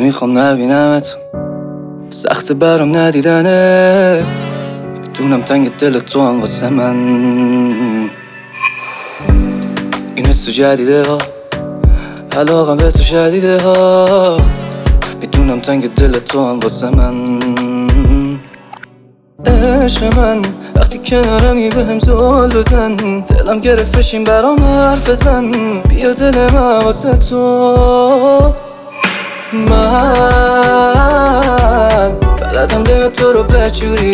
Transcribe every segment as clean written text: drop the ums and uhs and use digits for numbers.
نمیخوام نبینمت، سخت برام ندیدنه، بدونم تنگ دل تو هم واسه من. این حس جدیده ها، علاقم به تو شدیده ها، میدونم تنگ دل تو هم واسه من. عشق من وقتی کنارمی بهم زل بزن، دلم گرفتشین برام حرف بزن، بیا دل من واسه تو. من بلدم دل تو رو بجوری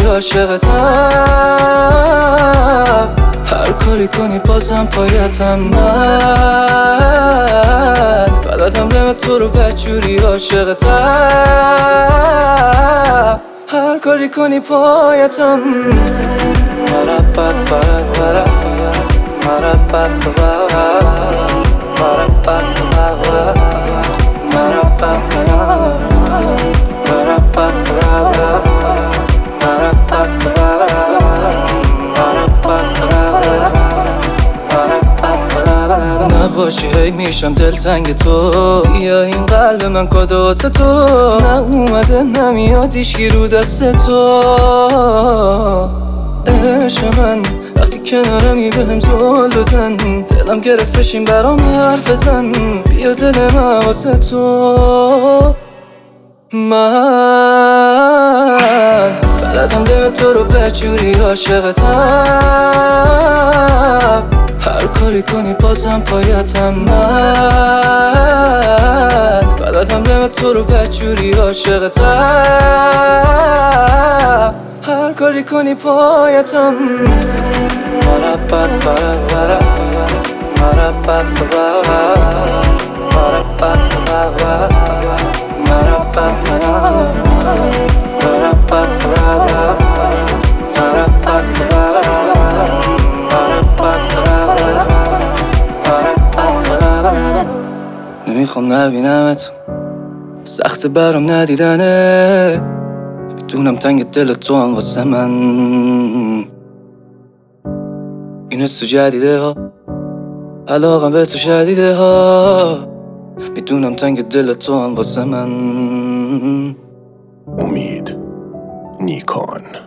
عاشقتم، هر کاری کنی بازم پایتم. من بلدم دل تو رو بجوری عاشقتم، هر کاری کنی پایتم. نباشی هی میشم دلتنگ تو، یا این قلب من کاده واسه تو، نه اومده نمیاد هیچکی رو دست تو. عشق من وقتی کنارمی بهم زل بزن، دلم گرفتشین برام حرف بزن، بیا دل من واسه تو. من بلدم دل تو رو بجوری عاشقتم، هر کاری کنی بازم پایتم. من بلدم دل تو رو بجوری عاشقتم، هر کاری کنی پایتم. نمیخوام نبینمت، سخت برام ندیدنه، بدونم تنگ دل تو هم واسه من. این حس جدیده ها، علاقم به تو شدیده ها، میدونم تنگ دل تو هم واسه من. امید نیکان.